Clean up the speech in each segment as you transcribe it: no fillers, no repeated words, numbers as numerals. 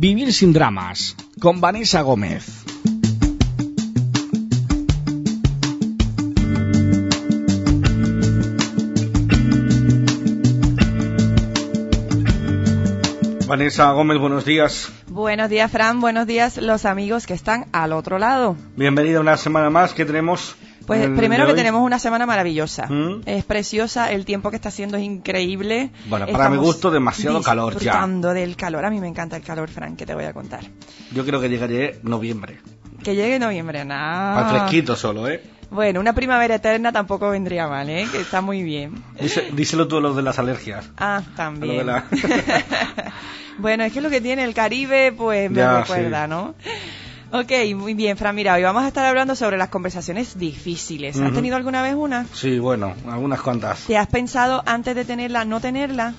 Vivir sin dramas, con Vanessa Gómez. Vanessa Gómez, buenos días. Buenos días, Fran, buenos días los amigos que están al otro lado. Bienvenida una semana más, ¿qué tenemos? Pues primero que tenemos una semana maravillosa. Es preciosa, el tiempo que está haciendo es increíble. Bueno, para mi gusto demasiado calor ya. Disfrutando del calor, a mí me encanta el calor, Fran, que te voy a contar. Yo creo que llegaré noviembre. Que llegue noviembre, nada. Al fresquito solo, ¿eh? Bueno, una primavera eterna tampoco vendría mal, ¿eh? Que está muy bien. Díselo tú a los de las alergias. Ah, también. Bueno, es que lo que tiene el Caribe, pues me recuerda, sí, ¿no? Ok, muy bien, Fran, mira, hoy vamos a estar hablando sobre las conversaciones difíciles. ¿Has tenido alguna vez una? Sí, bueno, algunas cuantas. ¿Te has pensado antes de tenerla, no tenerla?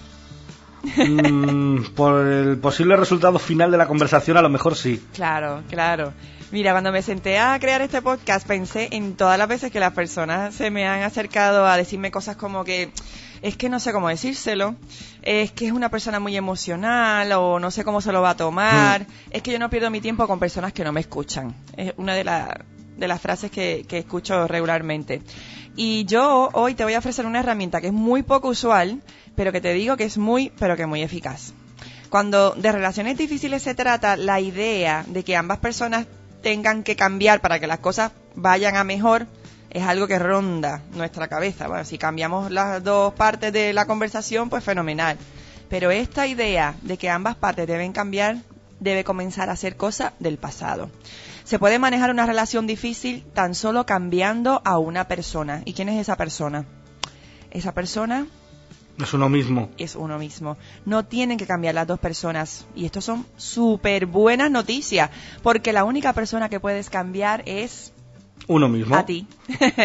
Por el posible resultado final de la conversación, a lo mejor sí. Claro, claro. Mira, cuando me senté a crear este podcast, pensé en todas las veces que las personas se me han acercado a decirme cosas como que es que no sé cómo decírselo, es que es una persona muy emocional o no sé cómo se lo va a tomar, es que yo no pierdo mi tiempo con personas que no me escuchan. Es una de las frases que escucho regularmente. Y yo hoy te voy a ofrecer una herramienta que es muy poco usual, pero que te digo que es muy eficaz. Cuando de relaciones difíciles se trata, la idea de que ambas personas tengan que cambiar para que las cosas vayan a mejor es algo que ronda nuestra cabeza. Bueno, si cambiamos las dos partes de la conversación, pues fenomenal. Pero esta idea de que ambas partes deben cambiar debe comenzar a ser cosa del pasado. Se puede manejar una relación difícil tan solo cambiando a una persona. ¿Y quién es esa persona? Esa persona es uno mismo. Es uno mismo. No tienen que cambiar las dos personas. Y esto son súper buenas noticias, porque la única persona que puedes cambiar es uno mismo. A ti.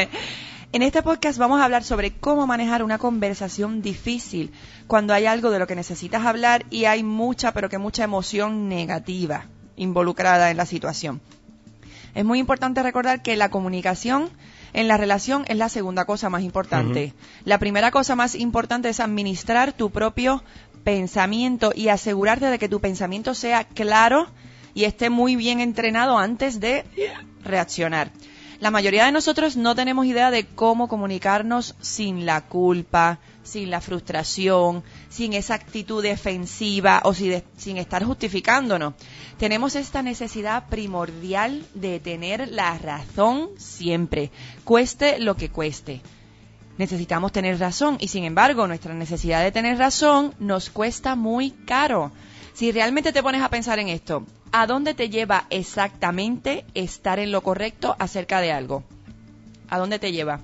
En este podcast vamos a hablar sobre cómo manejar una conversación difícil cuando hay algo de lo que necesitas hablar y hay mucha emoción negativa involucrada en la situación. Es muy importante recordar que la comunicación en la relación es la segunda cosa más importante. La primera cosa más importante es administrar tu propio pensamiento y asegurarte de que tu pensamiento sea claro y esté muy bien entrenado antes de reaccionar. La mayoría de nosotros no tenemos idea de cómo comunicarnos sin la culpa, sin la frustración, sin esa actitud defensiva o sin estar justificándonos. Tenemos esta necesidad primordial de tener la razón siempre, cueste lo que cueste. Necesitamos tener razón y, sin embargo, nuestra necesidad de tener razón nos cuesta muy caro. Si realmente te pones a pensar en esto, ¿a dónde te lleva exactamente estar en lo correcto acerca de algo? ¿A dónde te lleva?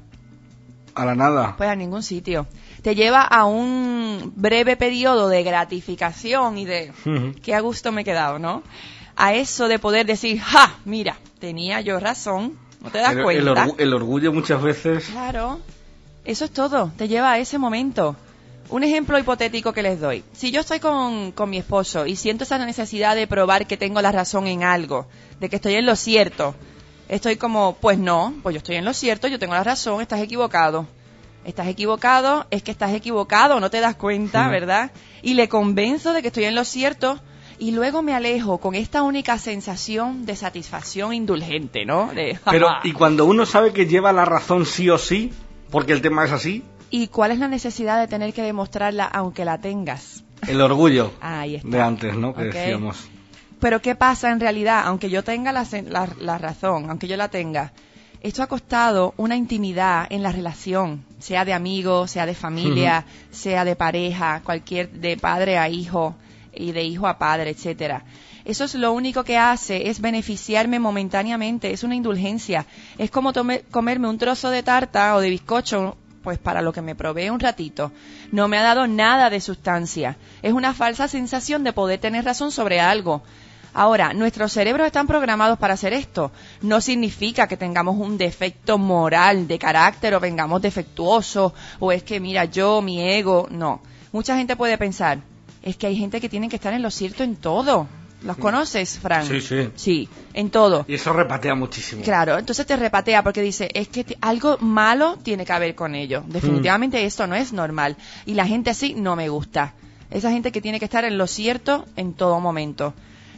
A la nada. Pues a ningún sitio. Te lleva a un breve periodo de gratificación y de qué a gusto me he quedado, ¿no? A eso de poder decir, ¡ja! Mira, tenía yo razón. ¿No te das cuenta? El orgullo muchas veces. Claro. Eso es todo. Te lleva a ese momento. Un ejemplo hipotético que les doy. Si yo estoy con mi esposo y siento esa necesidad de probar que tengo la razón en algo, de que estoy en lo cierto, estoy como, pues no, pues yo estoy en lo cierto, yo tengo la razón, estás equivocado. Estás equivocado, es que estás equivocado, no te das cuenta, ¿verdad? Y le convenzo de que estoy en lo cierto y luego me alejo con esta única sensación de satisfacción indulgente, ¿no? Pero, ¿y cuando uno sabe que lleva la razón sí o sí, porque el tema es así? ¿Y cuál es la necesidad de tener que demostrarla aunque la tengas? El orgullo. Ahí está. De antes, ¿no? Que decíamos. Pero ¿qué pasa en realidad? Aunque yo tenga la razón, aunque yo la tenga, esto ha costado una intimidad en la relación, sea de amigo, sea de familia, sea de pareja, de padre a hijo y de hijo a padre, etcétera. Eso es lo único que hace, es beneficiarme momentáneamente, es una indulgencia. Es como comerme un trozo de tarta o de bizcocho, pues para lo que me provee un ratito. No me ha dado nada de sustancia. Es una falsa sensación de poder tener razón sobre algo. Ahora, nuestros cerebros están programados para hacer esto. No significa que tengamos un defecto moral, de carácter, o vengamos defectuosos, o es que, mira, mi ego, no. Mucha gente puede pensar, es que hay gente que tiene que estar en lo cierto en todo. ¿Los conoces, Fran? Sí, sí. Sí, en todo. Y eso repatea muchísimo. Claro, entonces te repatea porque dice, es que algo malo tiene que haber con ello. Definitivamente esto no es normal. Y la gente así no me gusta. Esa gente que tiene que estar en lo cierto en todo momento.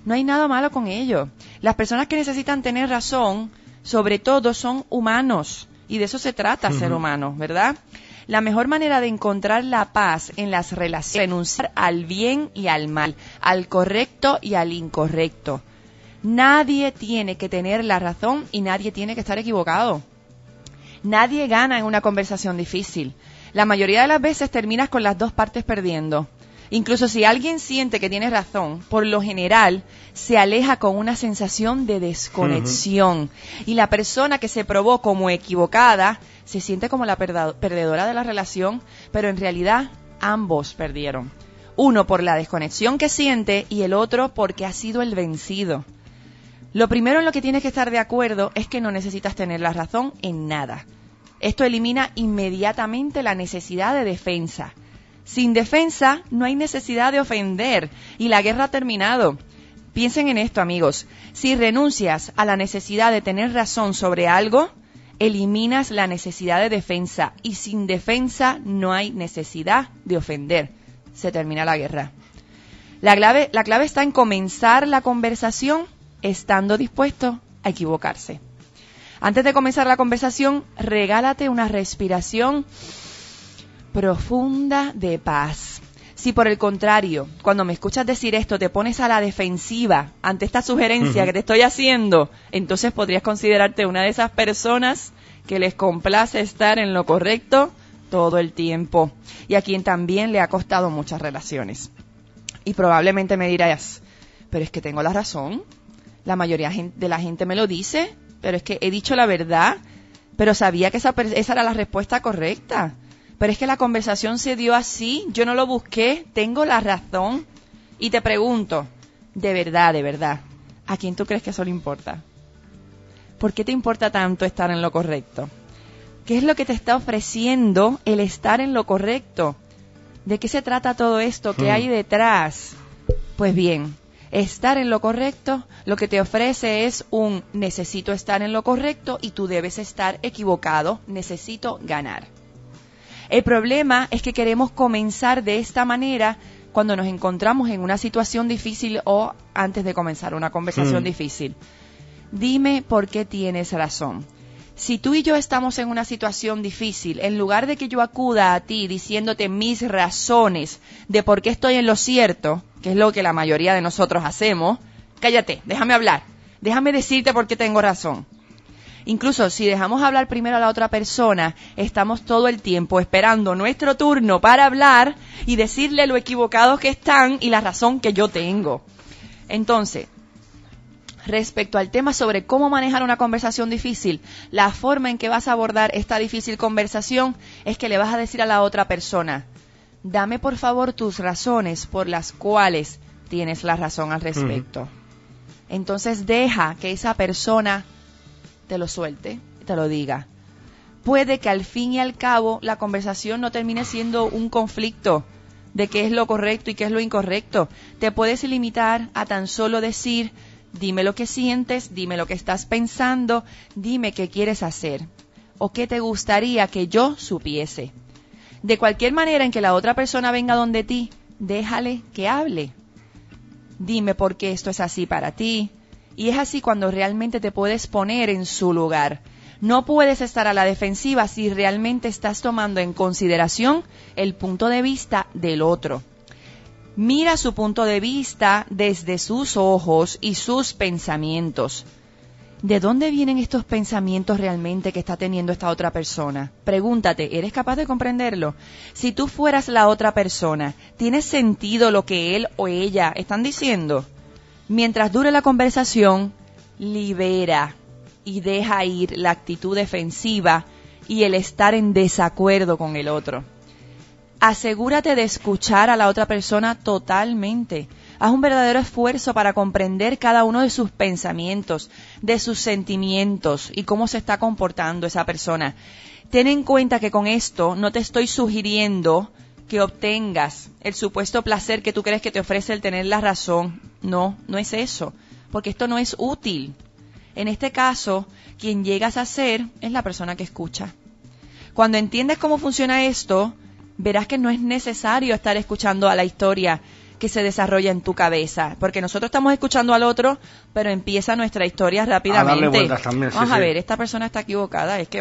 No hay nada malo con ello. Las personas que necesitan tener razón, sobre todo, son humanos. Y de eso se trata, ser humano, ¿verdad? La mejor manera de encontrar la paz en las relaciones es renunciar al bien y al mal, al correcto y al incorrecto. Nadie tiene que tener la razón y nadie tiene que estar equivocado. Nadie gana en una conversación difícil. La mayoría de las veces terminas con las dos partes perdiendo. Incluso si alguien siente que tiene razón, por lo general se aleja con una sensación de desconexión. Y la persona que se probó como equivocada se siente como la perdedora de la relación, pero en realidad ambos perdieron. Uno por la desconexión que siente y el otro porque ha sido el vencido. Lo primero en lo que tienes que estar de acuerdo es que no necesitas tener la razón en nada. Esto elimina inmediatamente la necesidad de defensa. Sin defensa no hay necesidad de ofender y la guerra ha terminado. Piensen en esto, amigos. Si renuncias a la necesidad de tener razón sobre algo, eliminas la necesidad de defensa y sin defensa no hay necesidad de ofender. Se termina la guerra. La clave está en comenzar la conversación estando dispuesto a equivocarse. Antes de comenzar la conversación, regálate una respiración profunda de paz. Si por el contrario, cuando me escuchas decir esto, te pones a la defensiva ante esta sugerencia que te estoy haciendo, entonces podrías considerarte una de esas personas que les complace estar en lo correcto todo el tiempo y a quien también le ha costado muchas relaciones. Y probablemente me dirás, pero es que tengo la razón, la mayoría de la gente me lo dice, pero es que he dicho la verdad, pero sabía que esa era la respuesta correcta. Pero es que la conversación se dio así, yo no lo busqué, tengo la razón. Y te pregunto, de verdad, ¿a quién tú crees que eso le importa? ¿Por qué te importa tanto estar en lo correcto? ¿Qué es lo que te está ofreciendo el estar en lo correcto? ¿De qué se trata todo esto? ¿Qué hay detrás? Pues bien, estar en lo correcto, lo que te ofrece es un necesito estar en lo correcto y tú debes estar equivocado, necesito ganar. El problema es que queremos comenzar de esta manera cuando nos encontramos en una situación difícil o antes de comenzar una conversación difícil. Dime por qué tienes razón. Si tú y yo estamos en una situación difícil, en lugar de que yo acuda a ti diciéndote mis razones de por qué estoy en lo cierto, que es lo que la mayoría de nosotros hacemos, cállate, déjame hablar, déjame decirte por qué tengo razón. Incluso si dejamos hablar primero a la otra persona, estamos todo el tiempo esperando nuestro turno para hablar y decirle lo equivocados que están y la razón que yo tengo. Entonces, respecto al tema sobre cómo manejar una conversación difícil, la forma en que vas a abordar esta difícil conversación es que le vas a decir a la otra persona, dame por favor tus razones por las cuales tienes la razón al respecto. Entonces deja que esa persona te lo suelte, te lo diga. Puede que al fin y al cabo la conversación no termine siendo un conflicto de qué es lo correcto y qué es lo incorrecto. Te puedes limitar a tan solo decir, dime lo que sientes, dime lo que estás pensando, dime qué quieres hacer o qué te gustaría que yo supiese. De cualquier manera en que la otra persona venga donde ti, déjale que hable. Dime por qué esto es así para ti. Y es así cuando realmente te puedes poner en su lugar. No puedes estar a la defensiva si realmente estás tomando en consideración el punto de vista del otro. Mira su punto de vista desde sus ojos y sus pensamientos. ¿De dónde vienen estos pensamientos realmente que está teniendo esta otra persona? Pregúntate, ¿eres capaz de comprenderlo? Si tú fueras la otra persona, ¿tiene sentido lo que él o ella están diciendo? Mientras dure la conversación, libera y deja ir la actitud defensiva y el estar en desacuerdo con el otro. Asegúrate de escuchar a la otra persona totalmente. Haz un verdadero esfuerzo para comprender cada uno de sus pensamientos, de sus sentimientos y cómo se está comportando esa persona. Ten en cuenta que con esto no te estoy sugiriendo que obtengas el supuesto placer que tú crees que te ofrece el tener la razón. No, no es eso, porque esto no es útil. En este caso, quien llegas a ser es la persona que escucha. Cuando entiendes cómo funciona esto, verás que no es necesario estar escuchando a la historia que se desarrolla en tu cabeza, porque nosotros estamos escuchando al otro, pero empieza nuestra historia rápidamente. A darle vueltas también, vamos a ver, esta persona está equivocada, es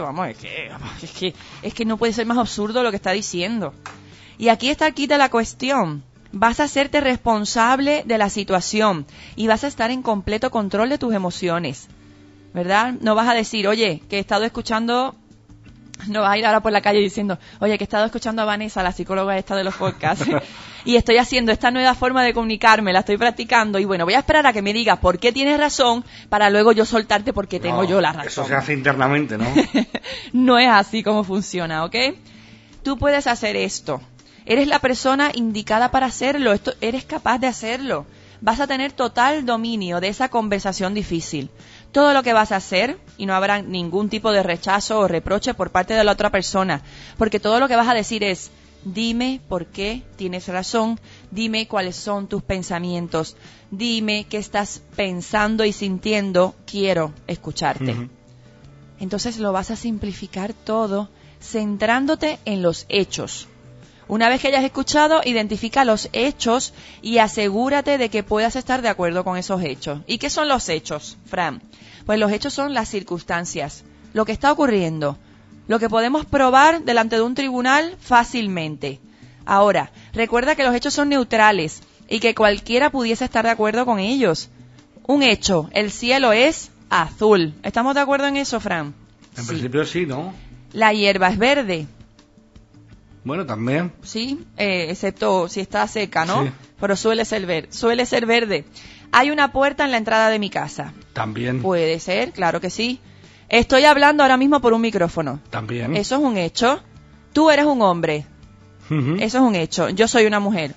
que no puede ser más absurdo lo que está diciendo. Y aquí está el kit de la cuestión. Vas a hacerte responsable de la situación y vas a estar en completo control de tus emociones, ¿verdad? No vas a decir, oye, que he estado escuchando... No vas a ir ahora por la calle diciendo, oye, que he estado escuchando a Vanessa, la psicóloga esta de los podcasts, y estoy haciendo esta nueva forma de comunicarme, la estoy practicando, y bueno, voy a esperar a que me digas por qué tienes razón, para luego yo soltarte porque tengo yo la razón. Eso se hace internamente, ¿no? No es así como funciona, ¿ok? Tú puedes hacer esto. Eres la persona indicada para hacerlo, eres capaz de hacerlo. Vas a tener total dominio de esa conversación difícil. Todo lo que vas a hacer, y no habrá ningún tipo de rechazo o reproche por parte de la otra persona, porque todo lo que vas a decir es, dime por qué tienes razón, dime cuáles son tus pensamientos, dime qué estás pensando y sintiendo, quiero escucharte. Uh-huh. Entonces lo vas a simplificar todo centrándote en los hechos. Una vez que hayas escuchado, identifica los hechos y asegúrate de que puedas estar de acuerdo con esos hechos. ¿Y qué son los hechos, Fran? Pues los hechos son las circunstancias, lo que está ocurriendo, lo que podemos probar delante de un tribunal fácilmente. Ahora, recuerda que los hechos son neutrales y que cualquiera pudiese estar de acuerdo con ellos. Un hecho, el cielo es azul. ¿Estamos de acuerdo en eso, Fran? En principio sí, ¿no? La hierba es verde. Bueno, también. Sí, excepto si está seca, ¿no? Sí. Pero suele ser verde. Hay una puerta en la entrada de mi casa. También. Puede ser, claro que sí. Estoy hablando ahora mismo por un micrófono. También. Eso es un hecho. Tú eres un hombre. Uh-huh. Eso es un hecho. Yo soy una mujer.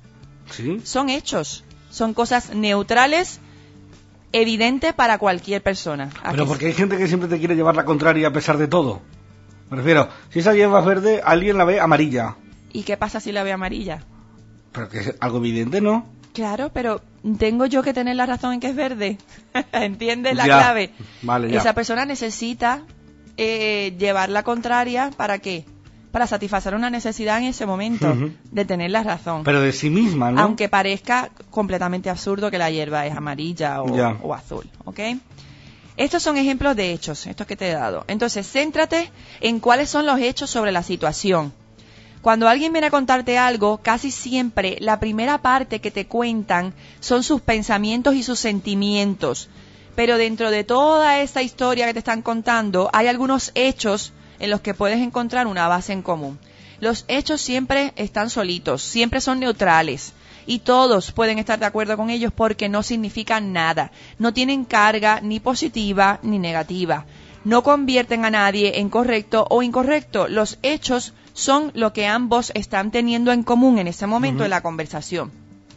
Sí. Son hechos. Son cosas neutrales, evidentes para cualquier persona. Pero porque hay gente que siempre te quiere llevar la contraria a pesar de todo. Me refiero, si esa hierba es verde, alguien la ve amarilla. ¿Y qué pasa si la ve amarilla? Pero que es algo evidente, ¿no? Claro, pero tengo yo que tener la razón en que es verde. ¿Entiendes la clave? Vale, ya. Esa persona necesita llevar la contraria, ¿para qué? Para satisfacer una necesidad en ese momento, uh-huh, de tener la razón. Pero de sí misma, ¿no? Aunque parezca completamente absurdo que la hierba es amarilla o azul, ¿ok? Estos son ejemplos de hechos, estos que te he dado. Entonces, céntrate en cuáles son los hechos sobre la situación. Cuando alguien viene a contarte algo, casi siempre la primera parte que te cuentan son sus pensamientos y sus sentimientos. Pero dentro de toda esta historia que te están contando, hay algunos hechos en los que puedes encontrar una base en común. Los hechos siempre están solitos, siempre son neutrales. Y todos pueden estar de acuerdo con ellos porque no significan nada. No tienen carga ni positiva ni negativa. No convierten a nadie en correcto o incorrecto. Los hechos son lo que ambos están teniendo en común en ese momento, uh-huh, de la conversación.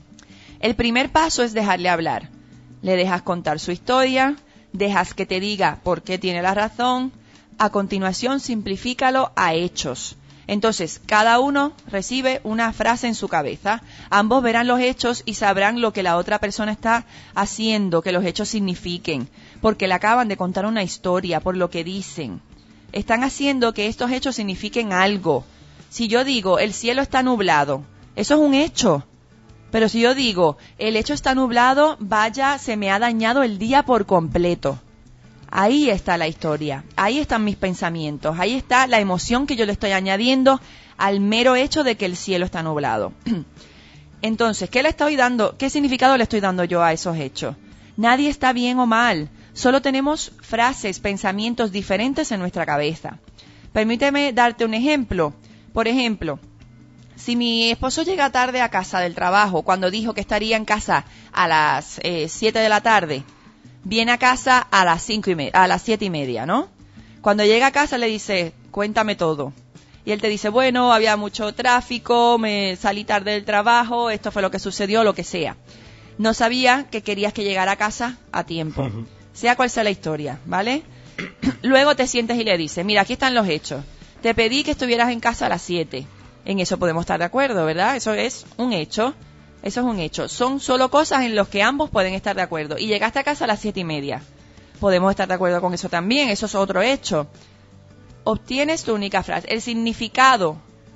El primer paso es dejarle hablar. Le dejas contar su historia, dejas que te diga por qué tiene la razón. A continuación, simplifícalo a hechos. Entonces, cada uno recibe una frase en su cabeza. Ambos verán los hechos y sabrán lo que la otra persona está haciendo, que los hechos signifiquen, porque le acaban de contar una historia, por lo que dicen. Están haciendo que estos hechos signifiquen algo. Si yo digo, el cielo está nublado, eso es un hecho. Pero si yo digo, el hecho está nublado, vaya, se me ha dañado el día por completo. Ahí está la historia, ahí están mis pensamientos, ahí está la emoción que yo le estoy añadiendo al mero hecho de que el cielo está nublado. Entonces, ¿qué significado le estoy dando yo a esos hechos? Nadie está bien o mal, solo tenemos frases, pensamientos diferentes en nuestra cabeza. Permíteme darte un ejemplo. Por ejemplo, si mi esposo llega tarde a casa del trabajo, cuando dijo que estaría en casa a las 7 de la tarde, viene a casa a las 7:30, ¿no? Cuando llega a casa le dice, cuéntame todo. Y él te dice, bueno, había mucho tráfico, me salí tarde del trabajo, esto fue lo que sucedió, lo que sea. No sabía que querías que llegara a casa a tiempo, uh-huh, sea cual sea la historia, ¿vale? Luego te sientes y le dices, mira, aquí están los hechos. Te pedí que estuvieras en casa a las 7. En eso podemos estar de acuerdo, ¿verdad? Eso es un hecho. Eso es un hecho. Son solo cosas en las que ambos pueden estar de acuerdo. Y llegaste a casa a las 7:30. Podemos estar de acuerdo con eso también. Eso es otro hecho. Obtienes tu única frase. El significado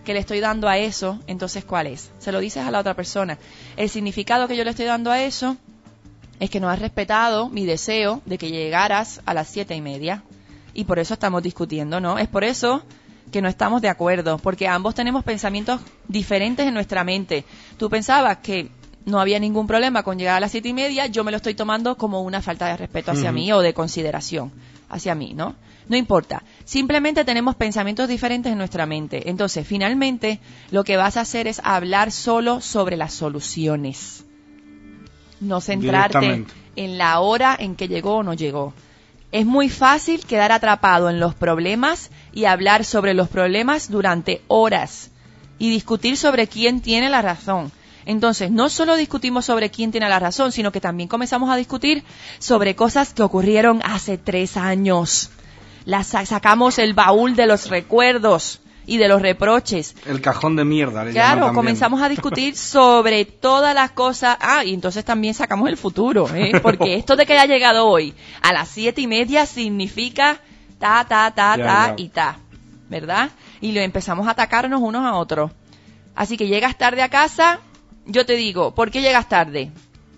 que le estoy dando a eso, entonces ¿cuál es? Se lo dices a la otra persona. El significado que yo le estoy dando a eso es que no has respetado mi deseo de que llegaras a las 7:30 y por eso estamos discutiendo, ¿no? Es por eso que no estamos de acuerdo, porque ambos tenemos pensamientos diferentes en nuestra mente. Tú pensabas que no había ningún problema con llegar a las 7:30, yo me lo estoy tomando como una falta de respeto hacia mí o de consideración hacia mí, ¿no? No importa. Simplemente tenemos pensamientos diferentes en nuestra mente. Entonces, finalmente, lo que vas a hacer es hablar solo sobre las soluciones. No centrarte en la hora en que llegó o no llegó. Es muy fácil quedar atrapado en los problemas y hablar sobre los problemas durante horas y discutir sobre quién tiene la razón. Entonces, no solo discutimos sobre quién tiene la razón, sino que también comenzamos a discutir sobre cosas que ocurrieron hace 3 años. Sacamos el baúl de los recuerdos y de los reproches. El cajón de mierda. Claro, comenzamos a discutir sobre todas las cosas. Y entonces también sacamos el futuro, porque esto de que haya llegado hoy a las 7:30 significa y ta, ¿verdad? Y lo empezamos a atacarnos unos a otros. Así que llegas tarde a casa, yo te digo, ¿por qué llegas tarde?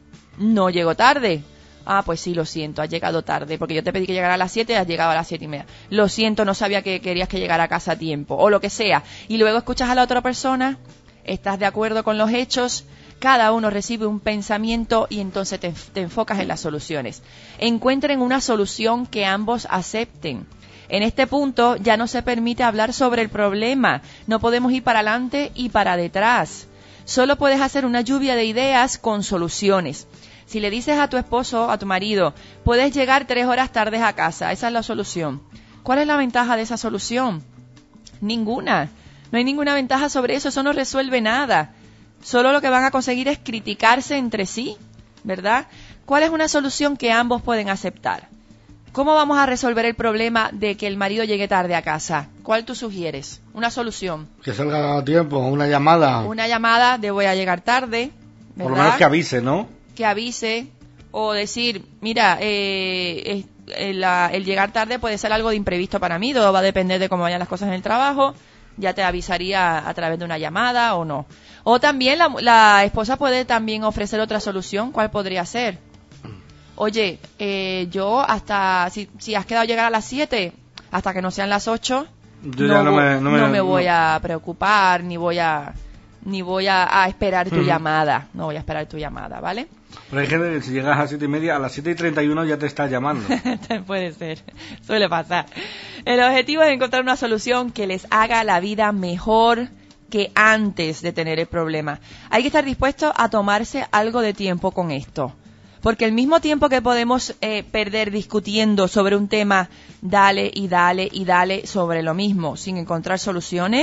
No llego tarde. Pues sí, lo siento, has llegado tarde, porque yo te pedí que llegara a las 7 y has llegado a las 7:30. Lo siento, no sabía que querías que llegara a casa a tiempo, o lo que sea. Y luego escuchas a la otra persona, estás de acuerdo con los hechos, cada uno recibe un pensamiento y entonces te enfocas en las soluciones. Encuentren una solución que ambos acepten. En este punto ya no se permite hablar sobre el problema, no podemos ir para adelante y para detrás. Solo puedes hacer una lluvia de ideas con soluciones. Si le dices a tu esposo, a tu marido, puedes llegar 3 horas tarde a casa, esa es la solución. ¿Cuál es la ventaja de esa solución? Ninguna. No hay ninguna ventaja sobre eso, eso no resuelve nada. Solo lo que van a conseguir es criticarse entre sí, ¿verdad? ¿Cuál es una solución que ambos pueden aceptar? ¿Cómo vamos a resolver el problema de que el marido llegue tarde a casa? ¿Cuál tú sugieres? Una solución. Que salga a tiempo, una llamada. Una llamada de voy a llegar tarde, ¿verdad? Por lo menos que avise, ¿no? Que avise, o decir, mira, el llegar tarde puede ser algo de imprevisto para mí, todo va a depender de cómo vayan las cosas en el trabajo, ya te avisaría a través de una llamada o no. O también la esposa puede también ofrecer otra solución, ¿cuál podría ser? Oye, yo hasta, si has quedado llegar a las 7, hasta que no sean las 8, no me voy a preocupar, ni voy a esperar tu llamada, no voy a esperar tu llamada, ¿vale? Pero hay gente que si llegas a 7:30, a las 7:31 ya te está llamando. Puede ser, suele pasar. El objetivo es encontrar una solución que les haga la vida mejor que antes de tener el problema. Hay que estar dispuesto a tomarse algo de tiempo con esto. Porque el mismo tiempo que podemos perder discutiendo sobre un tema, dale y dale y dale sobre lo mismo, sin encontrar soluciones,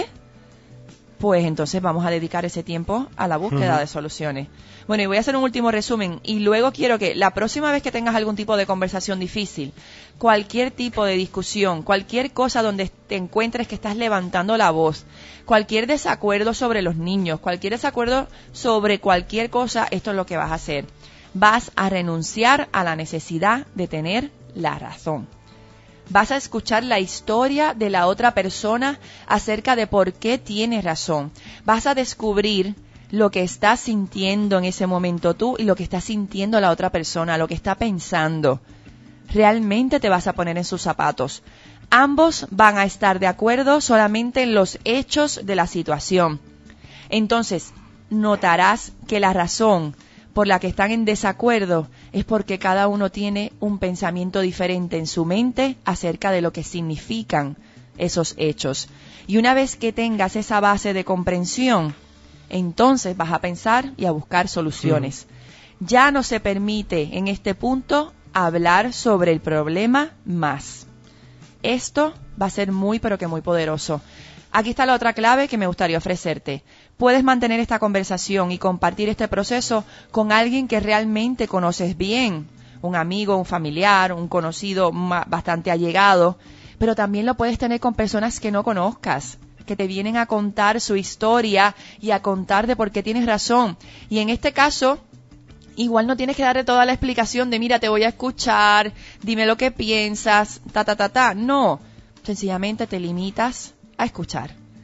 pues entonces vamos a dedicar ese tiempo a la búsqueda de soluciones. Bueno, y voy a hacer un último resumen y luego quiero que la próxima vez que tengas algún tipo de conversación difícil, cualquier tipo de discusión, cualquier cosa donde te encuentres que estás levantando la voz, cualquier desacuerdo sobre los niños, cualquier desacuerdo sobre cualquier cosa, esto es lo que vas a hacer. Vas a renunciar a la necesidad de tener la razón. Vas a escuchar la historia de la otra persona acerca de por qué tienes razón. Vas a descubrir lo que estás sintiendo en ese momento tú y lo que está sintiendo la otra persona, lo que está pensando. Realmente te vas a poner en sus zapatos. Ambos van a estar de acuerdo solamente en los hechos de la situación. Entonces, notarás que la razón por la que están en desacuerdo es porque cada uno tiene un pensamiento diferente en su mente acerca de lo que significan esos hechos. Y una vez que tengas esa base de comprensión, entonces vas a pensar y a buscar soluciones. Ya no se permite en este punto hablar sobre el problema más. Esto va a ser muy pero que muy poderoso. Aquí está la otra clave que me gustaría ofrecerte. Puedes mantener esta conversación y compartir este proceso con alguien que realmente conoces bien, un amigo, un familiar, un conocido bastante allegado, pero también lo puedes tener con personas que no conozcas, que te vienen a contar su historia y a contar de por qué tienes razón. Y en este caso, igual no tienes que darle toda la explicación de mira, te voy a escuchar, dime lo que piensas, No, sencillamente te limitas a escuchar.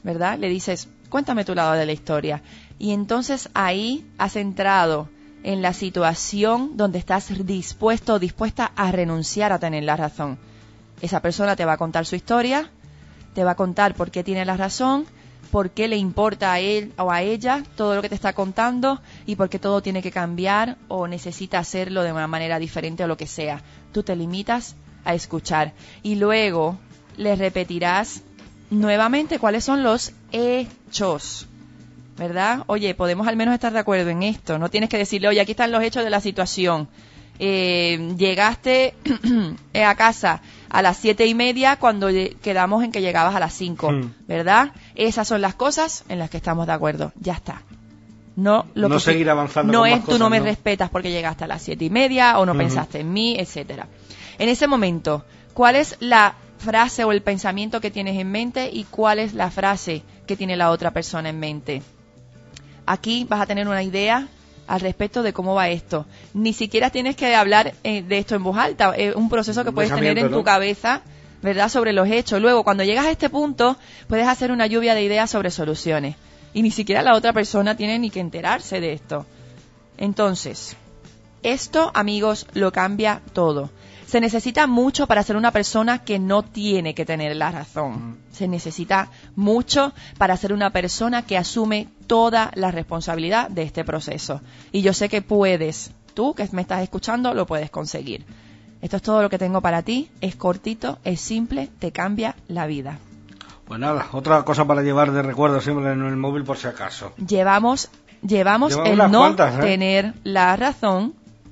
¿verdad? Le dices, cuéntame tu lado de la historia. Y entonces ahí has entrado en la situación donde estás dispuesto o dispuesta a renunciar a tener la razón. Esa persona te va a contar su historia, te va a contar por qué tiene la razón, por qué le importa a él o a ella todo lo que te está contando y por qué todo tiene que cambiar o necesita hacerlo de una manera diferente o lo que sea. Tú te limitas a escuchar y luego le repetirás nuevamente cuáles son los hechos, ¿verdad? Oye, podemos al menos estar de acuerdo en esto. No tienes que decirle, oye, aquí están los hechos de la situación. Llegaste a casa a las 7:30 cuando quedamos en que llegabas a las 5, ¿verdad? Esas son las cosas en las que estamos de acuerdo. Ya está. No seguir avanzando. No con más es cosas, tú no me respetas porque llegaste a las 7:30 o no pensaste en mí, etcétera. En ese momento, ¿cuál es la frase o el pensamiento que tienes en mente y cuál es la frase que tiene la otra persona en mente? Aquí vas a tener una idea al respecto de cómo va esto. Ni siquiera tienes que hablar de esto en voz alta. Es un proceso que puedes tener en tu cabeza, ¿verdad? Sobre los hechos. Luego, cuando llegas a este punto, puedes hacer una lluvia de ideas sobre soluciones. Y ni siquiera la otra persona tiene ni que enterarse de esto. Entonces, esto, amigos, lo cambia todo. Se necesita mucho para ser una persona que no tiene que tener la razón. Se necesita mucho para ser una persona que asume toda la responsabilidad de este proceso. Y yo sé que puedes, tú que me estás escuchando, lo puedes conseguir. Esto es todo lo que tengo para ti. Es cortito, es simple, te cambia la vida. Pues nada, otra cosa para llevar de recuerdo siempre en el móvil por si acaso. Llevamos el no tener la razón,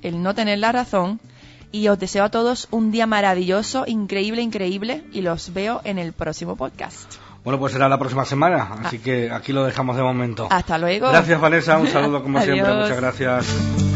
y os deseo a todos un día maravilloso, increíble, y los veo en el próximo podcast. Bueno, pues será la próxima semana, así que aquí lo dejamos de momento. Hasta luego. Gracias, Vanessa, un saludo como siempre, muchas gracias.